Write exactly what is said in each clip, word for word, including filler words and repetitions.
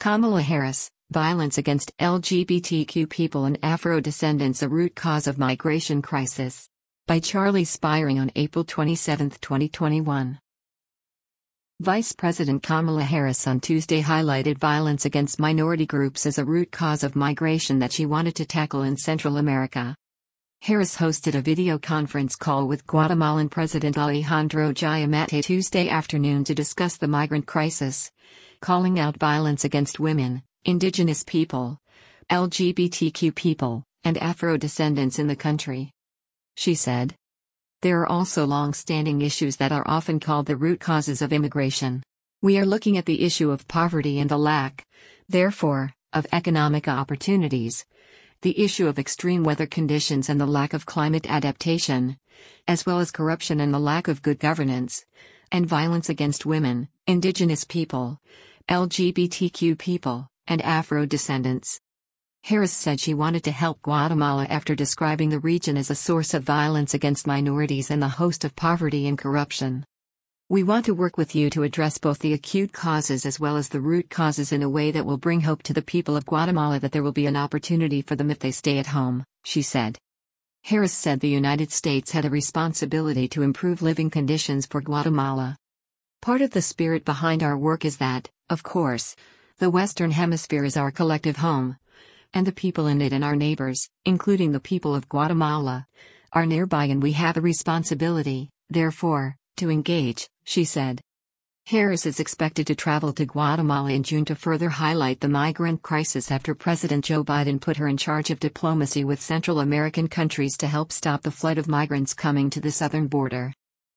Kamala Harris, Violence Against L G B T Q People and Afro-Descendants a Root Cause of Migration Crisis. By Charlie Spiering on April twenty-seventh, twenty twenty-one. Vice President Kamala Harris on Tuesday highlighted violence against minority groups as a root cause of migration that she wanted to tackle in Central America. Harris hosted a video conference call with Guatemalan President Alejandro Giammattei Tuesday afternoon to discuss the migrant crisis, calling out violence against women, indigenous people, L G B T Q people, and Afro-descendants in the country. She said, "There are also long-standing issues that are often called the root causes of immigration. We are looking at the issue of poverty and the lack, therefore, of economic opportunities, the issue of extreme weather conditions and the lack of climate adaptation, as well as corruption and the lack of good governance, and violence against women, indigenous people, L G B T Q people, and Afro-descendants." Harris said she wanted to help Guatemala after describing the region as a source of violence against minorities and the host of poverty and corruption. "We want to work with you to address both the acute causes as well as the root causes in a way that will bring hope to the people of Guatemala that there will be an opportunity for them if they stay at home," she said. Harris said the United States had a responsibility to improve living conditions for Guatemala. "Part of the spirit behind our work is that, of course, the Western Hemisphere is our collective home, and the people in it and our neighbors, including the people of Guatemala, are nearby and we have a responsibility, therefore, to engage," she said. Harris is expected to travel to Guatemala in June to further highlight the migrant crisis after President Joe Biden put her in charge of diplomacy with Central American countries to help stop the flood of migrants coming to the southern border.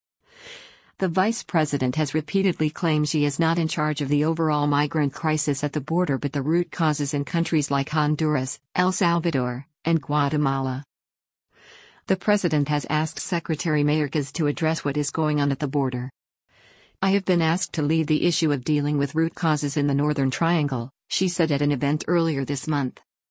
The vice president has repeatedly claimed she is not in charge of the overall migrant crisis at the border but the root causes in countries like Honduras, El Salvador, and Guatemala. The president has asked Secretary Mayorkas to address what is going on at the border. "I have been asked to lead the issue of dealing with root causes in the Northern Triangle," she said at an event earlier this month.